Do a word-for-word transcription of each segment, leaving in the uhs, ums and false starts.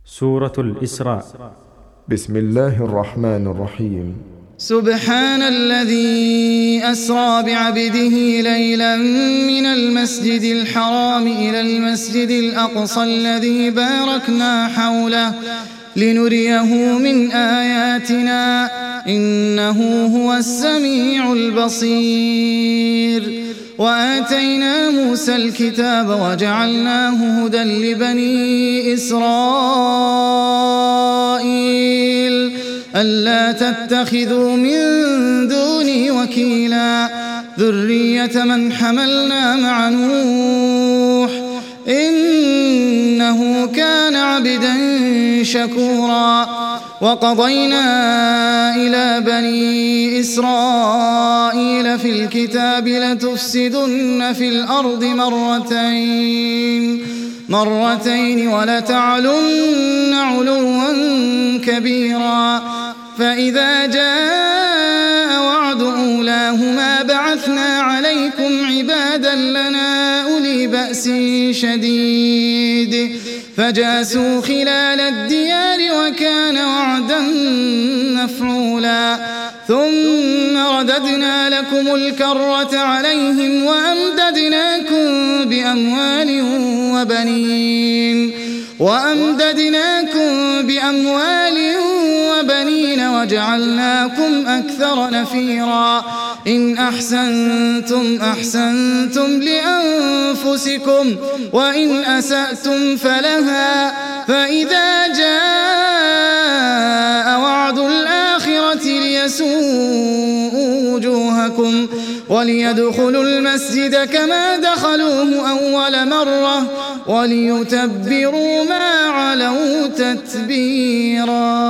سورة الإسراء. بسم الله الرحمن الرحيم. سبحان الذي أسرى بعبده ليلا من المسجد الحرام إلى المسجد الأقصى الذي باركنا حوله لنريه من آياتنا إنه هو السميع البصير. وآتينا موسى الكتاب وجعلناه هدى لبني إسرائيل ألا تتخذوا من دوني وكيلا ذرية من حملنا مع نوح إنه كان عبدا شكورا. وقضينا إلى بني إسرائيل في الكتاب لتفسدن في الأرض مرتين مرتين ولتعلن علوا كبيرا. فإذا جاء وعد أولاهما بعثنا عليكم عبادا لنا أولي بأس شديد فجاسوا خلال الديار وكان وعدا مفعولا. ثم رددنا لكم الكرة عليهم وأمددناكم بأموال وبنين وأمددناكم بأموال وبنين وجعلناكم أكثر نفيرا. إن أحسنتم أحسنتم لأنفسكم وإن أسأتم فلها. فإذا جاء وعد الآخرة ليسوءوا وجوهكم وليدخلوا المسجد كما دخلوه أول مرة وليتبروا ما علوا تتبيرا.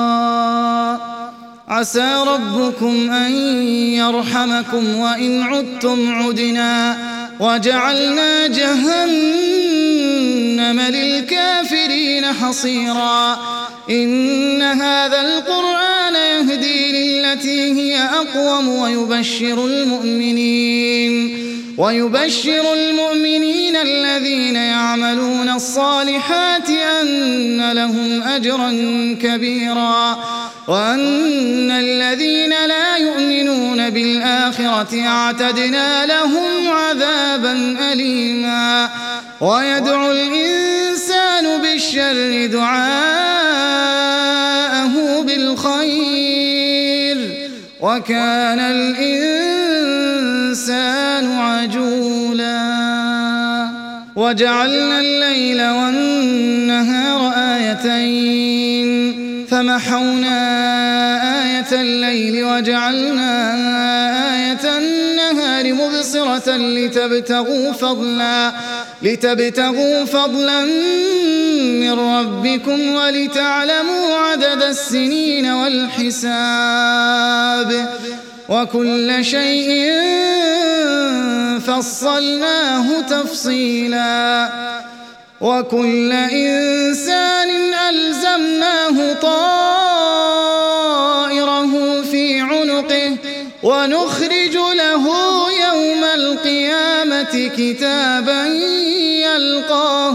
عسى ربكم أن يرحمكم وإن عدتم عدنا وجعلنا جهنم للكافرين حصيرا. إن هذا القرآن يهدي للتي هي أقوم ويبشر المؤمنين ويبشر المؤمنين الذين يعملون الصالحات أن لهم أجرا كبيرا وأن الذين لا يؤمنون بالآخرة اعتدنا لهم عذابا أليما. ويدعو الإنسان بالشر دعاءه بالخير وكان الإنسان عجولا. وجعلنا الليل والنهار آيتين فمحونا آية الليل وجعلنا آية النهار مبصرة لتبتغوا فضلا لتبتغوا فضلا من ربكم ولتعلموا عدد السنين والحساب وكل شيء فصلناه تفصيلا. وكل إنسان ألزمناه طائره في عنقه ونخرج له يوم القيامة كتابا يلقاه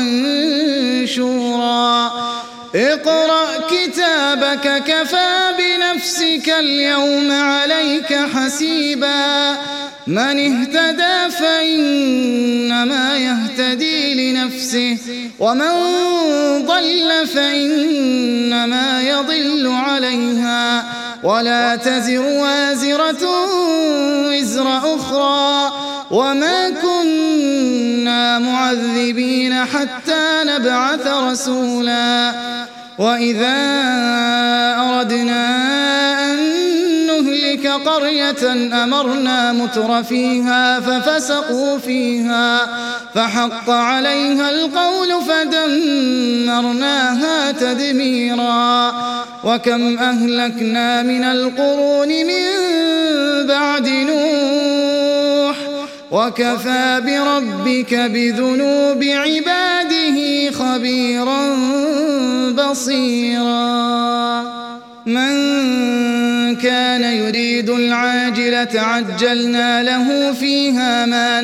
منشورا. اقرأ كتابك كفى بنفسك اليوم عليك حسيبا. من اهتدى فإنما يهتدي لنفسه ومن ضل فإنما يضل عليها ولا تزر وازرة وزر أخرى وما كنا معذبين حتى نبعث رسولا. وإذا أردنا أن نهلك قرية أمرنا متر فيها ففسقوا فيها فحق عليها القول فدمرناها تدميرا. وكم أهلكنا من القرون من بعد نوح وكفى بربك بذنوب عباده خبيرا بصيرا. من كان يريد العاجلة عجلنا له فيها ما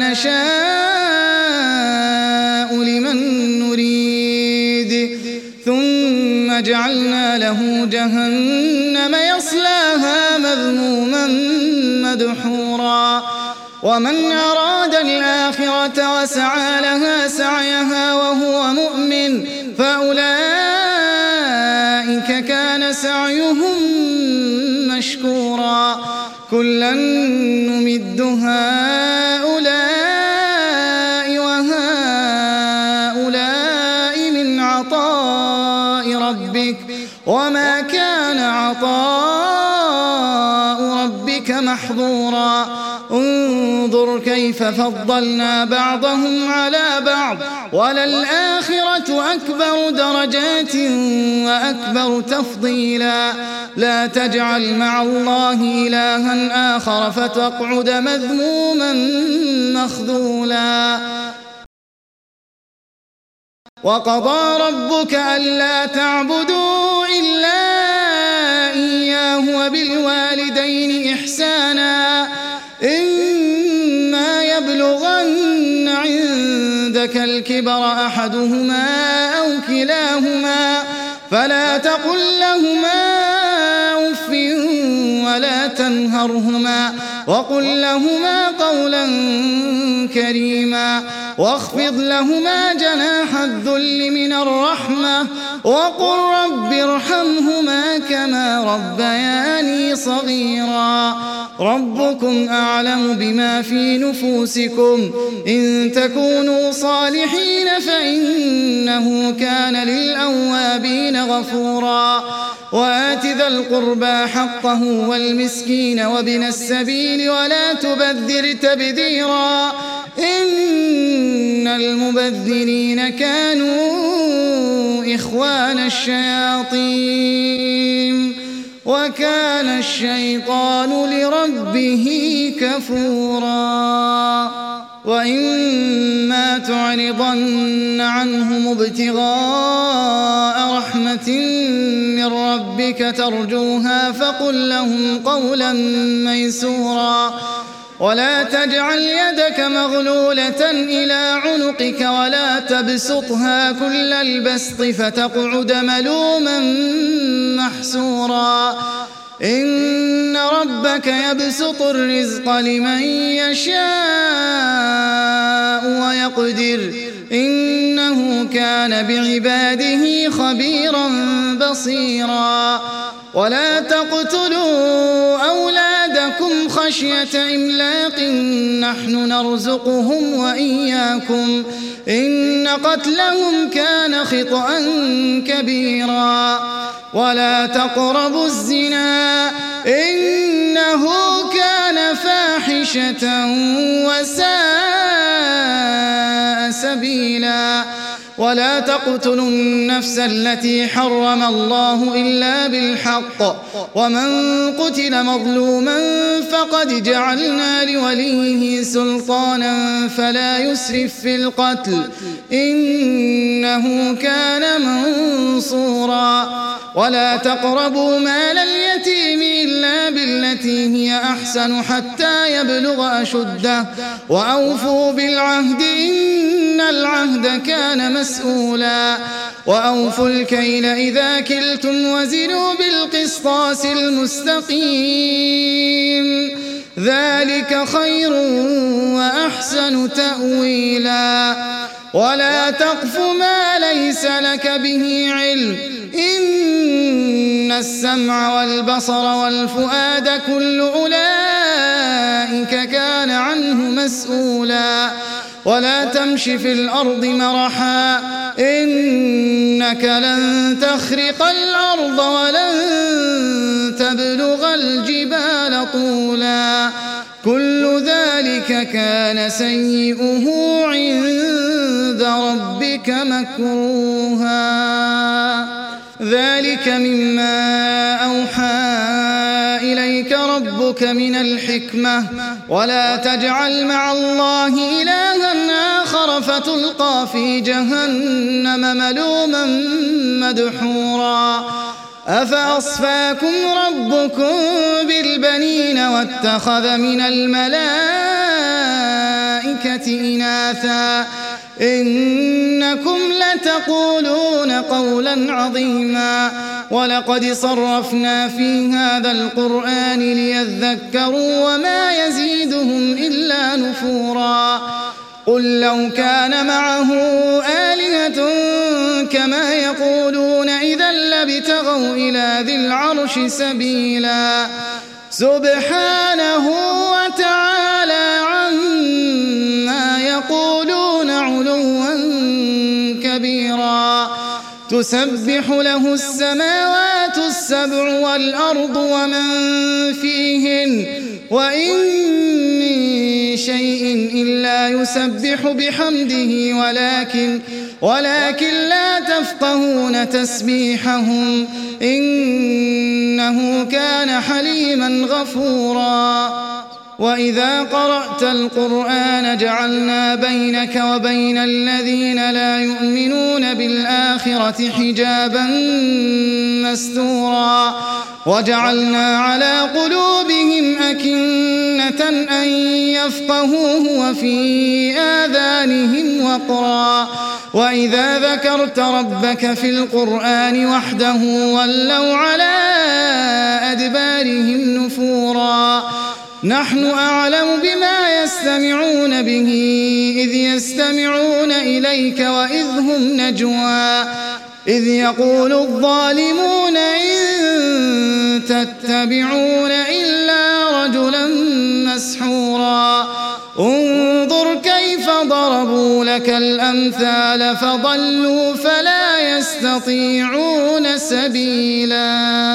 نشاء لمن نريد ثم ثم جعلنا له جهنم يصلاها مذموما مدحورا ومن أراد الآخرة وسعى لها سعيها وهو مؤمن فأولئك كان سعيهم مشكورا كلا نمد هؤلاء وهؤلاء من عطاء ربك وما كان عطاء ربك محظورا انظر كيف فضلنا بعضهم على بعض وللآخرة أكبر درجات وأكبر تفضيلا لا تجعل مع الله إلها آخر فتقعد مذموما مخذولا وقضى ربك ألا تعبدوا إلا إياه وبالوالدين إحسانا إما يبلغن عندك الكبر أحدهما أو كلاهما فلا تقل لهما أف ولا تنهرهما وقل لهما قولا كريما واخفض لهما جناح الذل من الرحمة وقل رب ارحمهما كما ربياني صغيرا ربكم أعلم بما في نفوسكم إن تكونوا صالحين فإنه كان للأوابين غفورا وآت ذا القربى حقه والمسكين وابن السبيل ولا تبذر تبذيرا إن المبذرين كانوا إخوان الشياطين وكان الشيطان لربه كفورا وإما تعرضن عنهم ابتغاء رحمة من ربك ترجوها فقل لهم قولا ميسورا ولا تجعل يدك مغلولة إلى عنقك ولا تبسطها كل البسط فتقعد ملوما محسورا إن ربك يبسط الرزق لمن يشاء ويقدر إنه كان بعباده خبيرا بصيرا ولا تقتلوا أولادكم خشية إملاق نحن نرزقهم وإياكم إن قتلهم كان خطأ كبيرا ولا تقربوا الزنا إنه كان فاحشة وساء سبيلا ولا تقتلوا النفس التي حرم الله إلا بالحق ومن قتل مظلوما فقد جعلنا لوليه سلطانا فلا يسرف في القتل إنه كان منصورا ولا تقربوا مال اليتيم إلا بالتي هي أحسن حتى يبلغ أشده وأوفوا بالعهد إن العهد كان مسؤولا وأوفوا الكيل إذا كلتم وزنوا بالقسطاس المستقيم ذلك خير وأحسن تأويلا ولا تقف ما ليس لك به علم إن السمع والبصر والفؤاد كل أولئك كان عنه مسؤولا ولا تمش في الأرض مرحا إنك لن تخرق الأرض ولن تبلغ الجبال طولا كل ذلك كان سيئه عند ربك مكروها ذلك مما أوحى إليك ربك من الحكمة ولا تجعل مع الله إلها آخر فتلقى في جهنم ملوما مدحورا أفأصفاكم ربكم بالبنين واتخذ من الملائكة إناثا إنكم لتقولون قولا عظيما ولقد صرفنا في هذا القرآن ليذكروا وما يزيدهم إلا نفورا قل لو كان معه آلهة كما يقولون إذا لابتغوا إلى ذي العرش سبيلا سبحانه وتعالى عما يقولون علوا كبيرا تسبح له السماوات السبع والأرض ومن فيهن وإن من شيء إلا يسبح بحمده ولكن ولكن لا تفقهون تسبيحهم إنه كان حليما غفورا وإذا قرأت القرآن جعلنا بينك وبين الذين لا يؤمنون بالآخرة حجابا مستورا وجعلنا على قلوبهم أكنة أن يفقهوه وفي آذانهم وقرا وإذا ذكرت ربك في القرآن وحده ولوا على أدبارهم نفورا نحن أعلم بما يستمعون به إذ يستمعون إليك وإذ هم نجوى إذ يقول الظالمون إن تتبعون إلا رجلا مسحورا انظر كيف ضربوا لك الأمثال فضلوا فلا يستطيعون سبيلا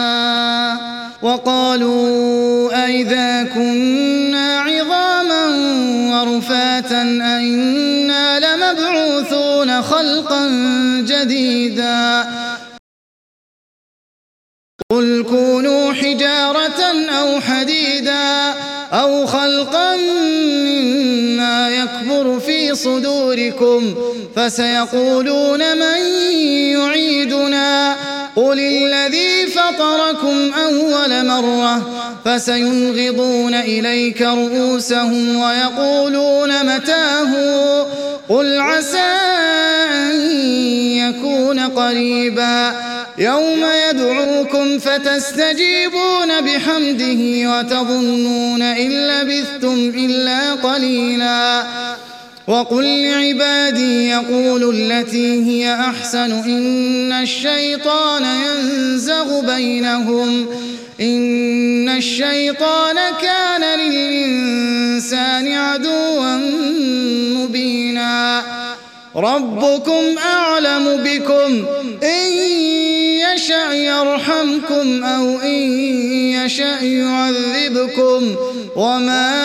وقالوا أئذا كنا عظاما ورفاتا أئنا لمبعوثون خلقا جديدا قل كونوا حجارة أو حديدا أو خلقا مما يكبر في صدوركم فسيقولون من يعيدنا قل الذي فطركم أول مرة فسينغضون إليك رؤوسهم ويقولون متاه قل عسى أن يكون قريبا يوم يدعوكم فتستجيبون بحمده وتظنون إن لبثتم إلا قليلا وقل لعبادي يقولوا التي هي أحسن إن الشيطان ينزغ بينهم إن الشيطان كان للإنسان عدوا مبينا ربكم أعلم بكم إن يشأ يرحمكم أو إن يشأ يعذبكم وما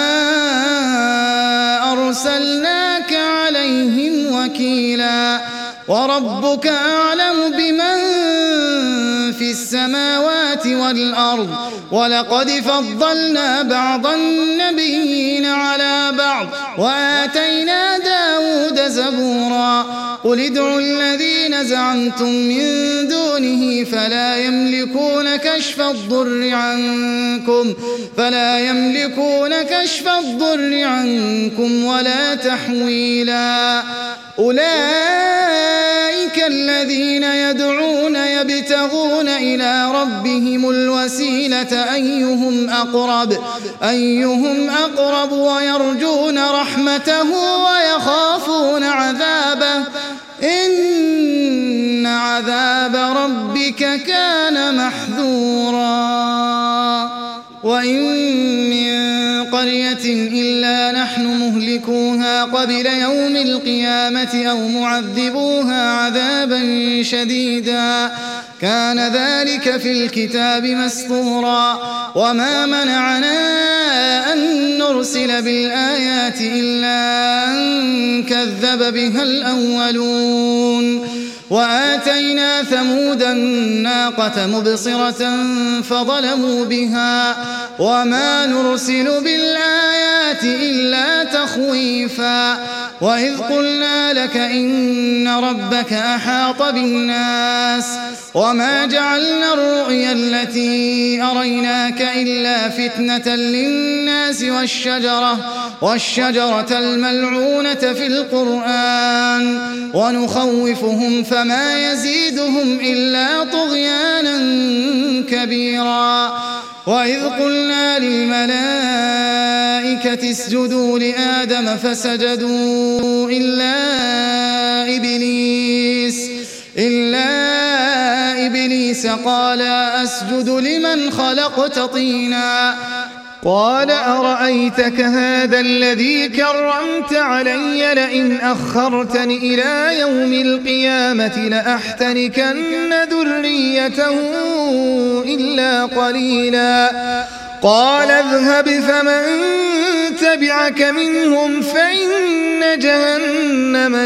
أرسلناك عليهم وكيلا وربك أعلم بمن في السماوات والأرض ولقد فضلنا بعض النبيين على بعض وآتينا داود زبورا قل ادعوا الذين زعمتم من دونه فلا يملكون كشف الضر عنكم فلا يملكون كشف الضر عنكم ولا تحويلا أولئك الذين يدعون يبتغون إلى ربهم الوسيلة أيهم أقرب أيهم أقرب ويرجون رحمته ويخافون عذابه إن عذاب ربك كان محذورا وإن من قرية إلا نحن مهلكوها قبل يوم القيامة أو معذبوها عذابا شديدا كان ذلك في الكتاب مسطورا وما منعنا أن نرسل بالآيات إلا أن كذب بها الأولون وآتينا ثمود الناقة مبصرة فظلموا بها وما نرسل بالآيات إلا تخويفا وإذ قلنا لك إن ربك أحاط بالناس وما جعلنا الرؤيا التي أريناك إلا فتنة للناس والشجرة, والشجرة الملعونة في القرآن ونخوفهم فما يزيدهم إلا طغيانا كبيرا وإذ قلنا للملائكة اسجدوا لآدم فسجدوا إلا إبليس إلا إبليس قال أسجد لمن خلقت طينا قال أرأيتك هذا الذي كرمت علي لئن أخرتني إلى يوم القيامة لأحتركن ذريته إلا قليلا قال اذهب فمن تبعك منهم فإن جهنم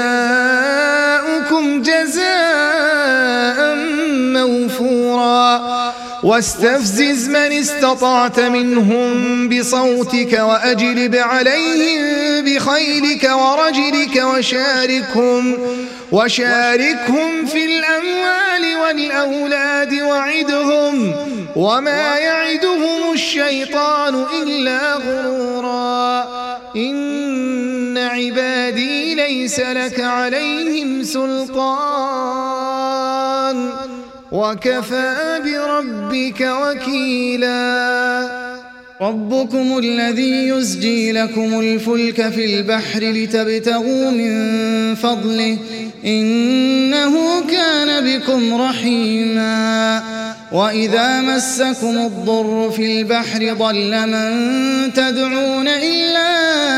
جزاؤكم جزاء موفورا واستفزز من استطعت منهم بصوتك وأجلب عليهم بخيلك ورجلك وشاركهم, وشاركهم في الأموال والأولاد وعدهم وما يعدهم الشيطان إلا غرورا إن عبادي ليس لك عليهم سلطان وكفى بربك وكيلا ربكم الذي يزجي لكم الفلك في البحر لتبتغوا من فضله إنه كان بكم رحيما وإذا مسكم الضر في البحر ضل من تدعون إلا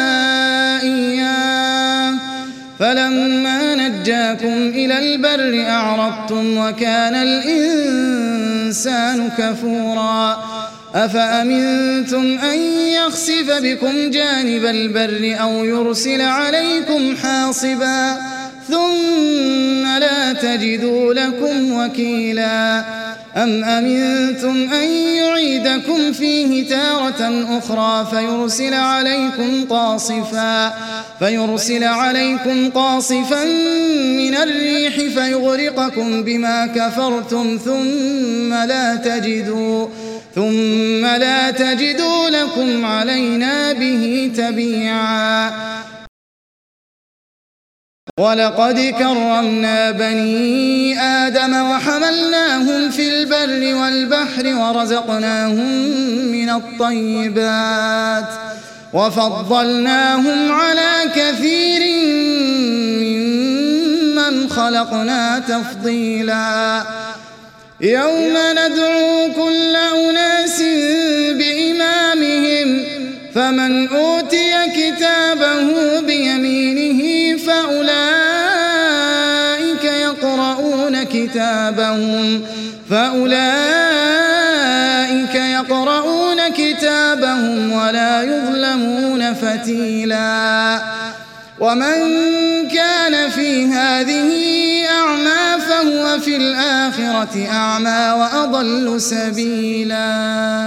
إياه فلما نجاكم إلى البر أعرضتم وكان الإنسان كفورا أفأمنتم أن يخسف بكم جانب البر أو يرسل عليكم حاصبا ثم لا تجدوا لكم وكيلا أم أمنتم أن يعيدكم فيه تارة أخرى فيرسل عليكم قاصفا فيرسل عليكم قاصفا من الريح فيغرقكم بما كفرتم ثم لا تجدوا ثم لا تجدوا لكم علينا به تبيعا ولقد كرمنا بني آدم وحملناهم في البر والبحر ورزقناهم من الطيبات وفضلناهم على كثير ممن خلقنا تفضيلا يوم ندعو كل أناس بإمامهم فمن أوتي كتابه بيمينه فأولئك يقرؤون كتابهم فأولئك يقرؤون كتابهم ولا يظلمون فتيلا ومن كان في هذه أعمى فهو في الآخرة أعمى وأضل سبيلا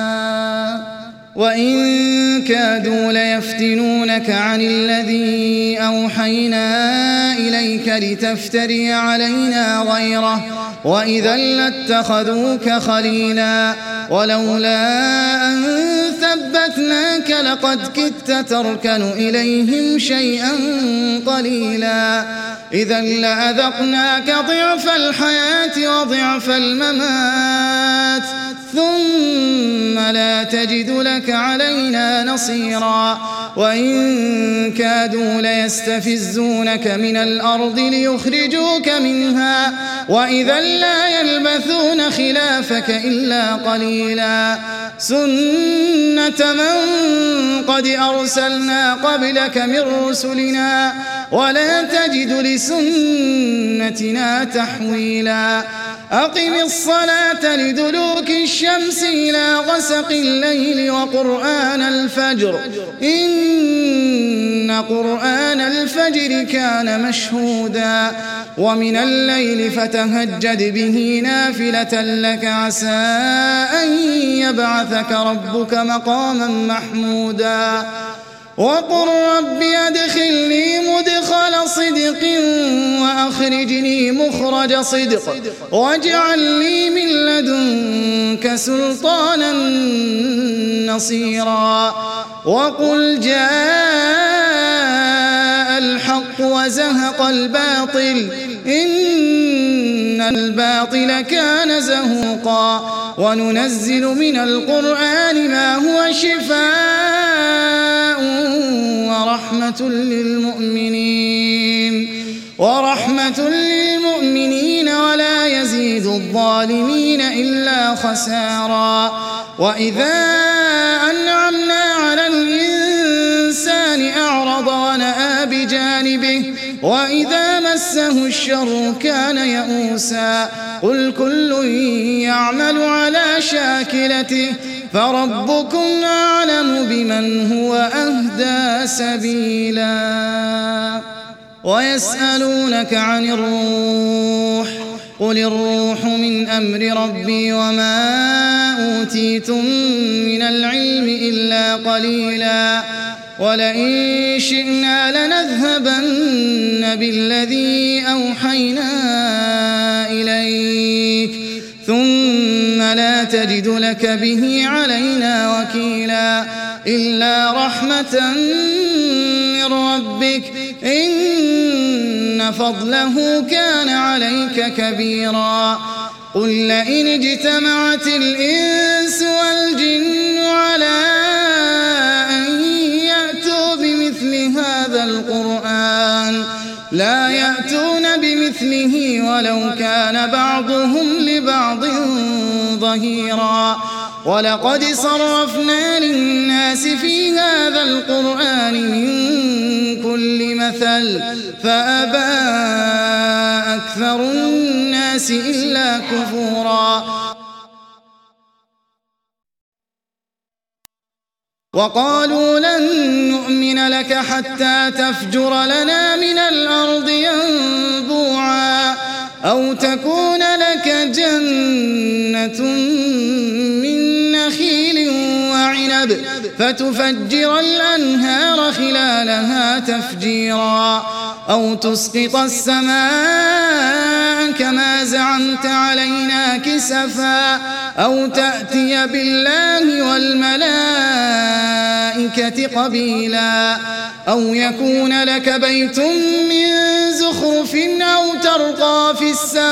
وإن كادوا ليفتنونك عن الذي أوحينا إليك لتفتري علينا غيره وإذا لاتخذوك خليلا ولولا أن ثبتناك لقد كدت تركن إليهم شيئا قليلا إذا لأذقناك ضعف الحياة وضعف الممات ثم لا تجد لك علينا نصيرا وإن كادوا ليستفزونك من الأرض ليخرجوك منها وإذا لا يلبثون خلافك إلا قليلا سنة من قد أرسلنا قبلك من رسلنا ولا تجد لسنتنا تحويلا أقم الصلاة لدلوك الشمس إلى غسق الليل وقرآن الفجر إن قرآن الفجر كان مشهودا ومن الليل فتهجد به نافلة لك عسى أن يبعثك ربك مقاما محمودا وقل رب أدخلني مدخل صدق وأخرجني مخرج صدق واجعل لي من لدنك سلطانا نصيرا وقل جاء الحق وزهق الباطل إن الباطل كان زهوقا وننزل من القرآن ما هو شفاء ورحمة للمؤمنين ورحمة للمؤمنين ولا يزيد الظالمين إلا خسارا وإذا أنعمنا على الإنسان أعرض ونأى بجانبه وإذا مسه الشر كان يئوسا قل كل يعمل على شاكلته فربكم أعلم بمن هو أهدى سبيلا ويسألونك عن الروح قل الروح من أمر ربي وما أوتيتم من العلم إلا قليلا ولئن شئنا لنذهبن بالذي أوحينا إليك ثم لا تجد لك به علينا وكيلا إلا رحمة من ربك إن فضله كان عليك كبيرا قل لئن اجتمعت الإنس والجن على أن يأتوا بمثل هذا القرآن لا يأتون بمثله ولو كان بعضهم لبعض ظهيرا ولقد صرفنا للناس في هذا القرآن من كل مثل فأبى أكثر الناس إلا كفورا وقالوا لن نؤمن لك حتى تفجر لنا من الأرض ينبوعا أو تكون لك جنة من نخيل وعنب فتفجر الأنهار خلالها تفجيرا أو تسقط السماء كما زعمت علينا كسفا أو تأتي بالله والملائكة قبيلا أو يكون لك بيت من زخرف أو ترقى في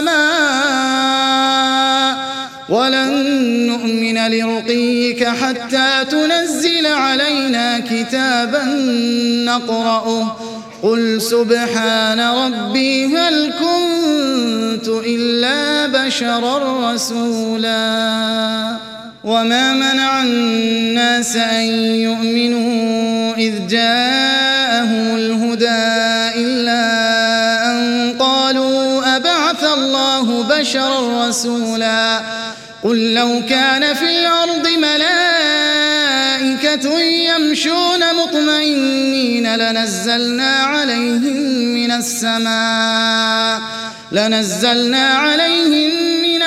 السماء ولن نؤمن لرقيك حتى تنزل علينا كتابا نقرأه قل سبحان ربي هل كنت إلا بشرا رسولا وما منع الناس أن يؤمنوا إذ جاءهم الهدى إلا أن قالوا أبعث الله بشرا رسولا قل لو كان في الأرض ملائكة يمشون مطمئنين لنزلنا عليهم من السماء لنزلنا عليهم من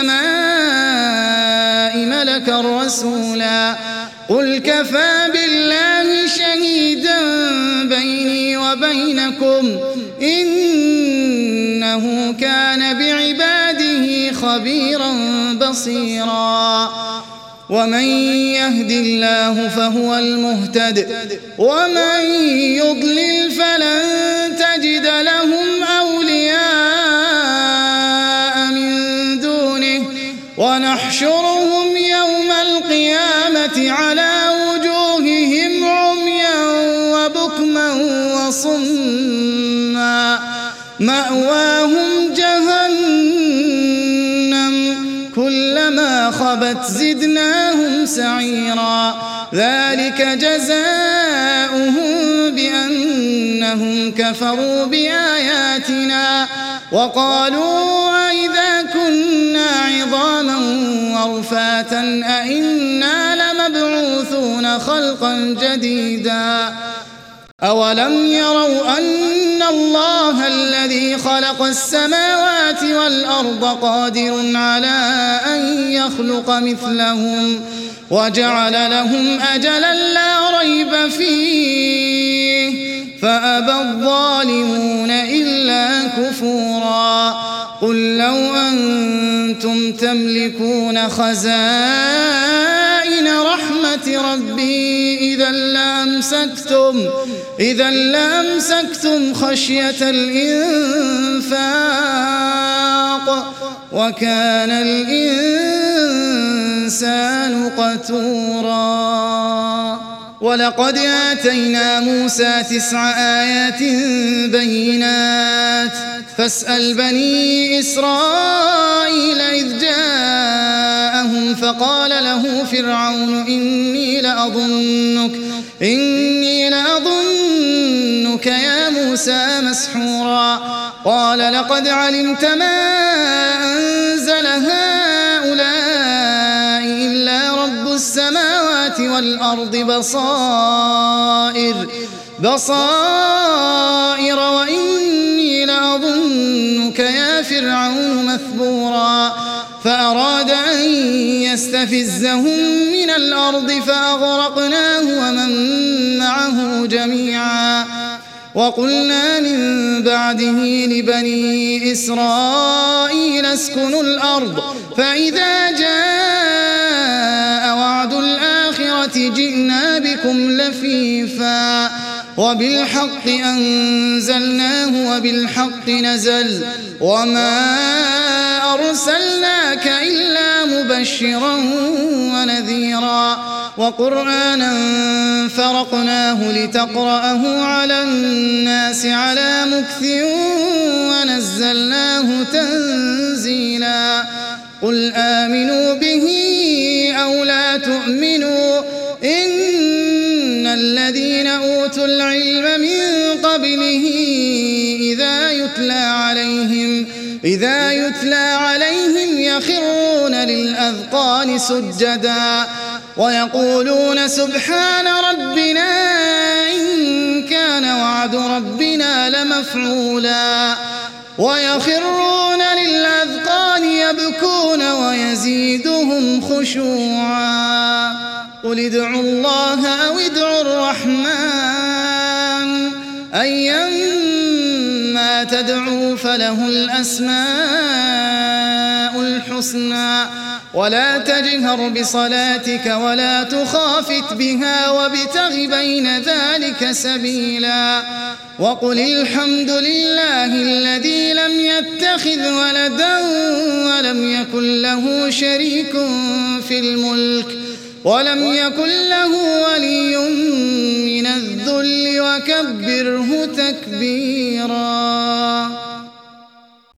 السماء ملكا رسولا قل كفى بالله شهيدا بيني وبينكم إنه كان بعباده خبيرا بصيرا ومن يهد الله فهو المهتد ومن يضلل فلن تجد لهم أولياء من دونه ونحشرهم يوم القيامة على وجوههم عميا وبكما وصما مأواهم جهنم كلما خبت زدناهم سعيرا ذلك جزاؤهم بأنهم كفروا بآياتنا وقالوا أئذا كنا عظاما ورفاتا أئنا لمبعوثون يخلقون خلقا جديدا أولم يروا أن الله الذي خلق السماوات والأرض قادر على أن يخلق مثلهم وجعل لهم أجلا لا ريب فيه فأبى الظالمون إلا كفورا قل لو أنتم تملكون خزائن رحمة ربي إذا لأمسكتم إذا لأمسكتم خشية الإنفاق وكان الإنسان قتورا ولقد آتينا موسى تسع آيات بينات فاسأل بني إسرائيل إذ جاءهم فقال له فرعون إني لأظنك إني لأظنك يا موسى مسحورا قال لقد علمت ما أنزل هؤلاء إلا رب السماوات والأرض بصائر بصائر وإني لأظنك يا فرعون مثبورا فأراد أن يستفزهم من الأرض فأغرقناه ومن معه جميعا وقلنا من بعده لبني إسرائيل اسكنوا الأرض فإذا جاء وعد الآخرة جئنا بكم لفيفا وبالحق أنزلناه وبالحق نزل وما أرسلناك إلا مبشرا ونذيرا وقرآنا فرقناه لتقرأه على الناس على مكث ونزلناه تنزيلا قل آمنوا به أو لا تؤمنوا إن الذين أوتوا العلم من قبله إذا يتلى عليهم إذا يتلى عليهم يخرون للأذقان سجدا ويقولون سبحان ربنا إن كان وعد ربنا لمفعولا ويخرون للأذقان يبكون ويزيدهم خشوعا قل ادعوا الله أو ادعوا الرحمن أيما تدعوا فله الأسماء الحسنى ولا تجهر بصلاتك ولا تخافت بها وابتغ بين ذلك سبيلا وقل الحمد لله الذي لم يتخذ ولدا ولم يكن له شريك في الملك ولم يكن له ولي من الذل وكبره تكبيرا.